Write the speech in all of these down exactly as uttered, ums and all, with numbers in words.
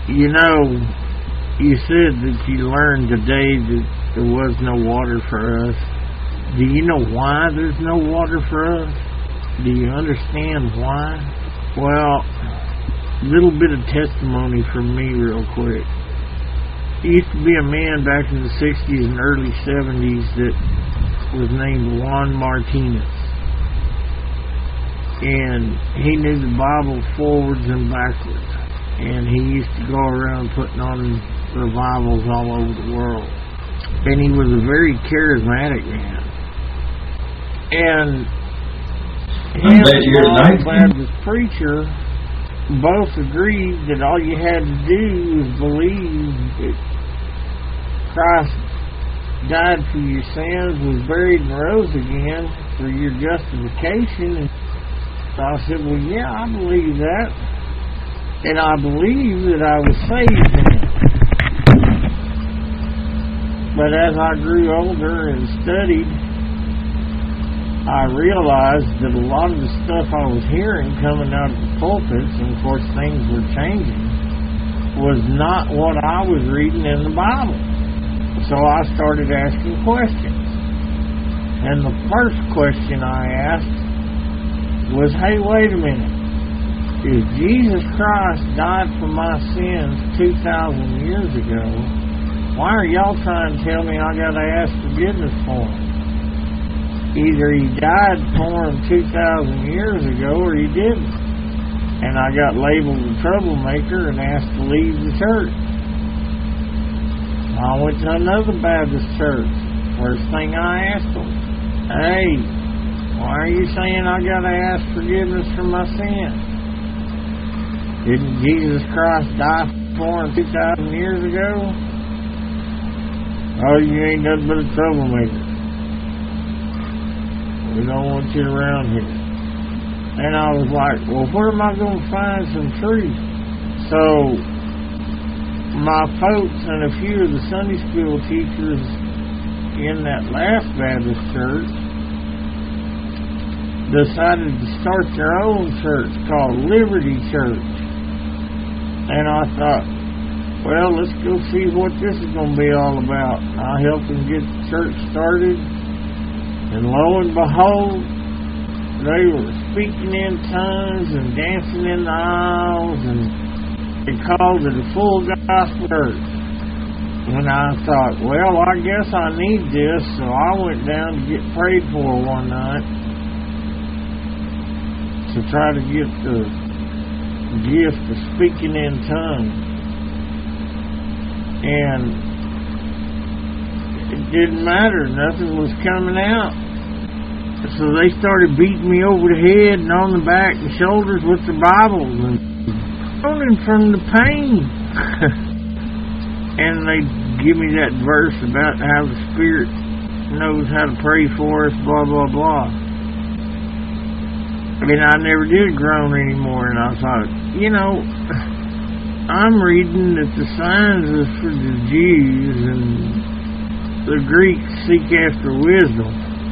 You know, you said that you learned today that there was no water for us. Do you know why there's no water for us? Do you understand why? Well, a little bit of testimony from me real quick. There used to be a man back in the sixties and early seventies that was named Juan Martinez. And he knew the Bible forwards and backwards. And he used to go around putting on revivals all over the world. And he was a very charismatic man. And him and the Baptist preacher both agreed that all you had to do was believe that Christ died for your sins, was buried and rose again for your justification. And so I said, well, yeah, I believe that. And I believe that I was saved then. But as I grew older and studied, I realized that a lot of the stuff I was hearing coming out of the pulpits, and of course things were changing, was not what I was reading in the Bible. So I started asking questions. And the first question I asked was, hey, wait a minute. If Jesus Christ died for my sins two thousand years ago, why are y'all trying to tell me I got to ask forgiveness for him? Either he died for him two thousand years ago or he didn't. And I got labeled a troublemaker and asked to leave the church. I went to another Baptist church. First thing I asked them, hey, why are you saying I got to ask forgiveness for my sins? Didn't Jesus Christ die for him two thousand years ago? Oh, you ain't nothing but a troublemaker. We don't want you around here. And I was like, well, where am I going to find some truth? So, my folks and a few of the Sunday school teachers in that last Baptist church decided to start their own church called Liberty Church. And I thought, well, let's go see what this is going to be all about. I helped them get the church started. And lo and behold, they were speaking in tongues and dancing in the aisles. And they called it a full gospel church. And I thought, well, I guess I need this. So I went down to get prayed for one night to try to get the gift of speaking in tongues. And it didn't matter. Nothing was coming out. So they started beating me over the head and on the back and shoulders with the Bibles and moaning from the pain. And they give me that verse about how the Spirit knows how to pray for us, blah, blah, blah. I mean, I never did groan anymore, and I thought, you know, I'm reading that the signs is for the Jews and the Greeks seek after wisdom.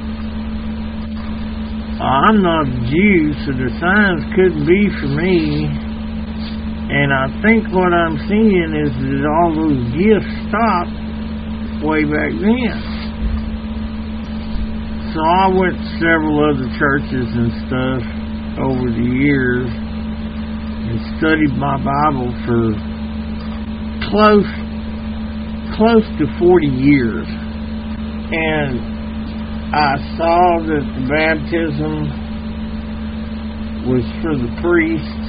I'm not a Jew, so the signs couldn't be for me. And I think what I'm seeing is that all those gifts stopped way back then. So I went to several other churches and stuff over the years and studied my Bible for close close to forty years. And I saw that the baptism was for the priests.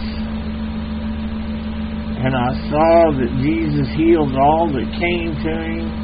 And I saw that Jesus healed all that came to him.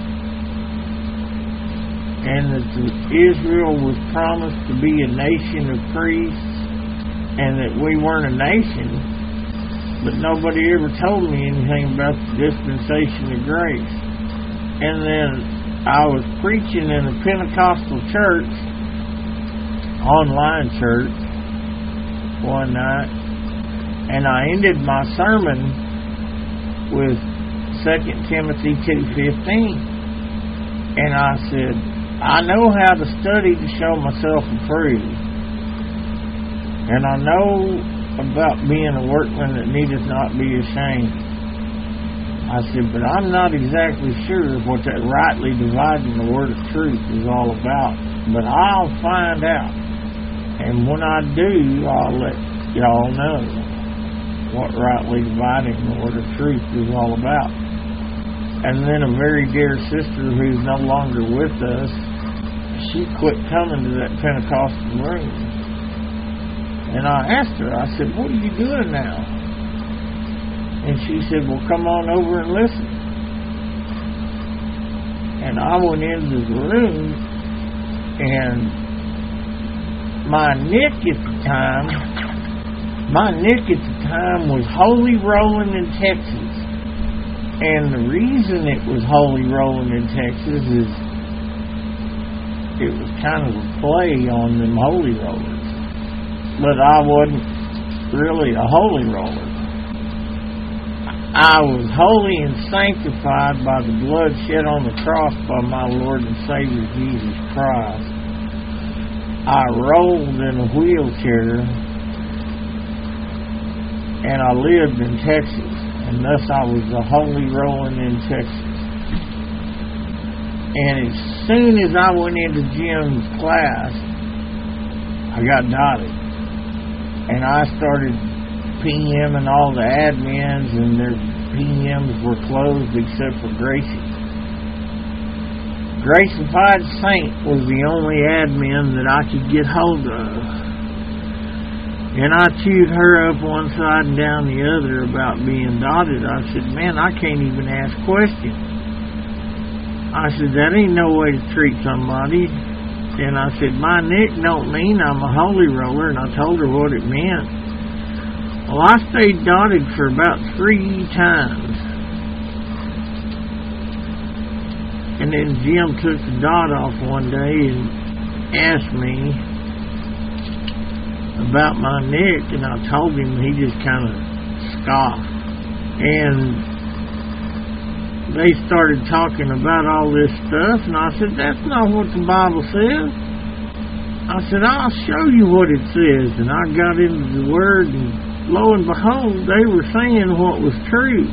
And that Israel was promised to be a nation of priests, and that we weren't a nation, but nobody ever told me anything about the dispensation of grace. And then I was preaching in a Pentecostal church, online church, one night, and I ended my sermon with Second Timothy two fifteen. And I said, I know how to study to show myself approved. And I know about being a workman that needeth not be ashamed. I said, but I'm not exactly sure what that rightly dividing the word of truth is all about. But I'll find out. And when I do, I'll let y'all know what rightly dividing the word of truth is all about. And then a very dear sister who's no longer with us, she quit coming to that Pentecostal room. And I asked her, I said, what are you doing now? And she said, well, come on over and listen. And I went into the room, and my nick at the time, my nick at the time was Holy Rolling in Texas. And the reason it was Holy Rolling in Texas is it was kind of a play on them holy rollers. But I wasn't really a holy roller. I was holy and sanctified by the blood shed on the cross by my Lord and Savior Jesus Christ. I rolled in a wheelchair, and I lived in Texas, and thus I was a holy rolling in Texas. And as soon as I went into Jim's class, I got dotted, and I started P M-ing all the admins, and their P Ms were closed except for Gracie. Gracified Saint was the only admin that I could get hold of. And I chewed her up one side and down the other about being dotted. I said, man, I can't even ask questions. I said, that ain't no way to treat somebody. And I said, my nick don't mean I'm a holy roller, and I told her what it meant. Well, I stayed dotted for about three times. And then Jim took the dot off one day and asked me about my neck, and I told him. He just kind of scoffed. And they started talking about all this stuff, and I said, that's not what the Bible says. I said, I'll show you what it says. And I got into the Word, and lo and behold, they were saying what was true.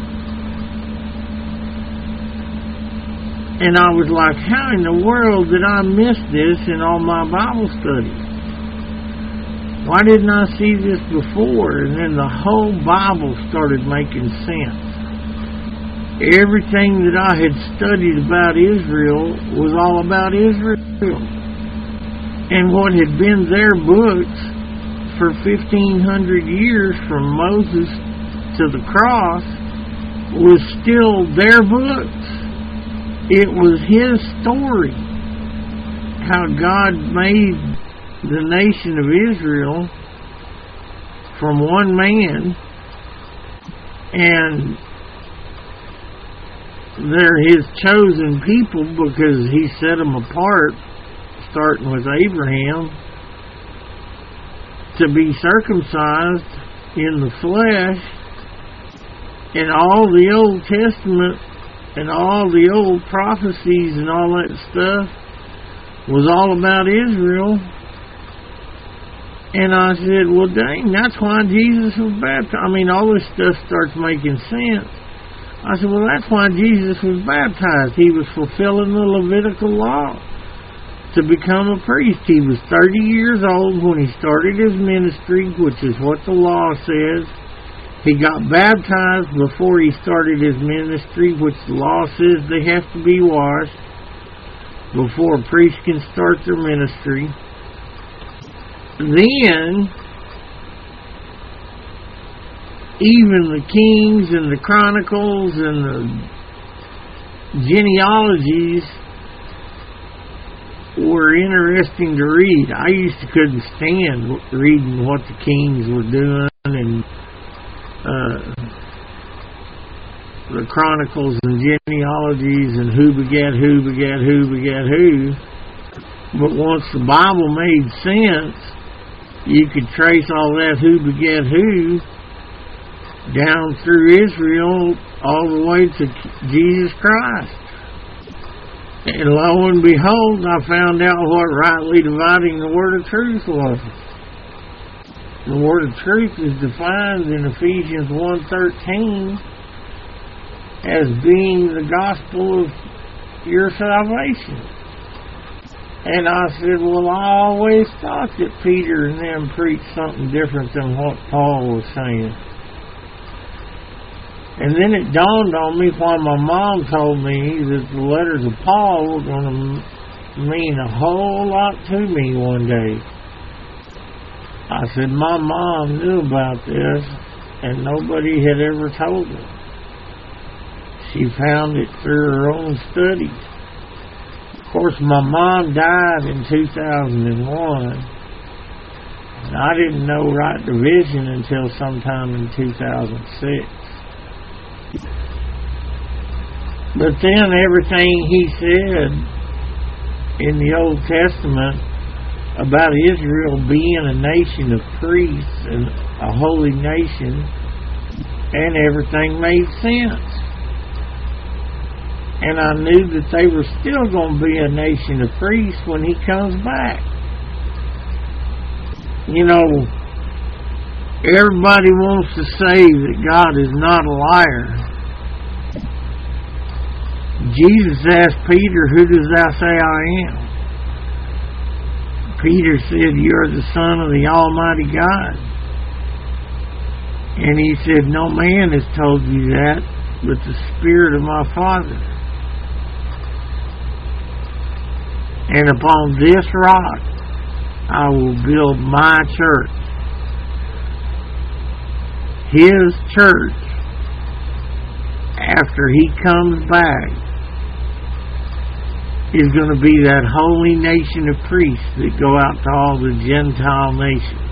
And I was like, how in the world did I miss this in all my Bible studies? Why didn't I see this before? And then the whole Bible started making sense. Everything that I had studied about Israel was all about Israel. And what had been their books for fifteen hundred years, from Moses to the cross, was still their books. It was his story, how God made the nation of Israel from one man, and they're his chosen people because he set them apart, starting with Abraham, to be circumcised in the flesh. And all the Old Testament and all the old prophecies and all that stuff was all about Israel. And I said, well, dang, that's why Jesus was baptized. I mean, all this stuff starts making sense. I said, well, that's why Jesus was baptized. He was fulfilling the Levitical law to become a priest. He was thirty years old when he started his ministry, which is what the law says. He got baptized before he started his ministry, which the law says they have to be washed before a priest can start their ministry. Then, even the Kings and the Chronicles and the genealogies were interesting to read. I used to couldn't stand reading what the kings were doing, and uh, the Chronicles and genealogies and who begat who begat who begat who. But once the Bible made sense, you could trace all that who begat who down through Israel all the way to Jesus Christ. And lo and behold, I found out what rightly dividing the word of truth was. The word of truth is defined in Ephesians one thirteen as being the gospel of your salvation. And I said, well, I always thought that Peter and them preached something different than what Paul was saying. And then it dawned on me while my mom told me that the letters of Paul were going to mean a whole lot to me one day. I said, my mom knew about this, and nobody had ever told her. She found it through her own studies. Of course, my mom died in two thousand one, and I didn't know Right Division until sometime in two thousand six. But then everything he said in the Old Testament about Israel being a nation of priests and a holy nation, and everything made sense. And I knew that they were still going to be a nation of priests when he comes back. You know, everybody wants to say that God is not a liar. Jesus asked Peter, who does thou say I am? Peter said, you're the Son of the Almighty God. And he said, no man has told you that, but the Spirit of my Father. And upon this rock I will build my church. His church, after he comes back, is going to be that holy nation of priests that go out to all the Gentile nations.